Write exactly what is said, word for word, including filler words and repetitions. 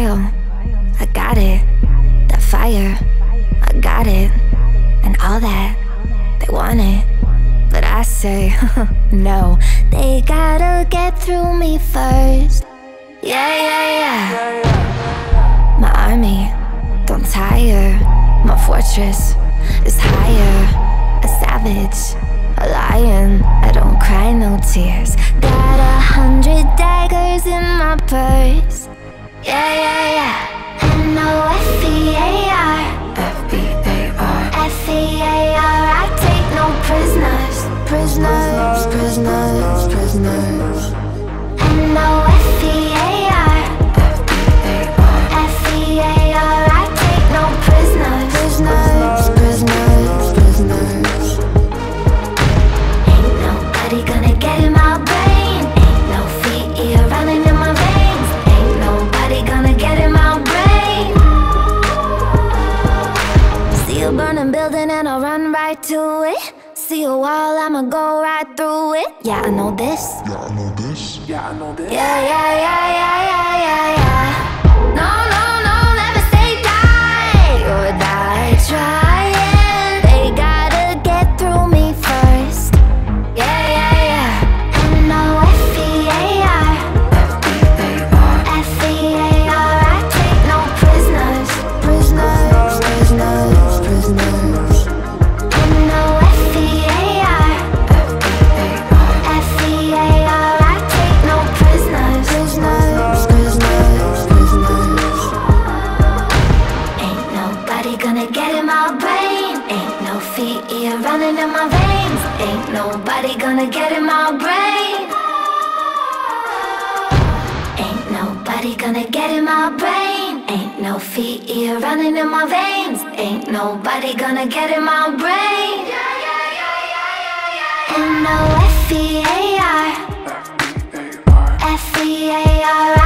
smile, I got it. That fire, I got it. And all that, they want it. But I say, no, they gotta get through me first. Yeah, yeah, yeah. My army, don't tire. My fortress is higher. A savage, a lion, I don't cry no tears. Got a hundred daggers in my purse. Yeah, yeah, yeah. And no F E A R, F E A R, F E A R. I take no prisoners, prisoners, prisoners, prisoners. And no F E A R, F E A R, F E A R. I take no prisoners, prisoners, prisoners, prisoners. Ain't nobody gonna get in my brain. Ain't no feet here running in my veins. Ain't nobody gonna get in my brain. See a burning building and I'll run right to it. See a wall, I'ma go right through it. Yeah, I know this. Yeah, I know this. Yeah, I know this. Yeah, yeah, yeah, yeah, yeah, yeah, yeah. No, no, no, never say die or die trying. They gotta get through me first. Yeah, yeah, yeah. And no F E A R, F E A R, F E A R. I take no prisoners, prisoners, prisoners, prisoners. And no F E A R, F E A R. I take no prisoners, prisoners, prisoners, prisoners. Ain't nobody gonna get in my brain. Ain't no feet here running in my veins. Ain't nobody gonna get in my brain. Ain't nobody gonna get in my brain. Ain't no feet here running in my veins. Ain't nobody gonna get in my brain. And no F E A R, F E A R.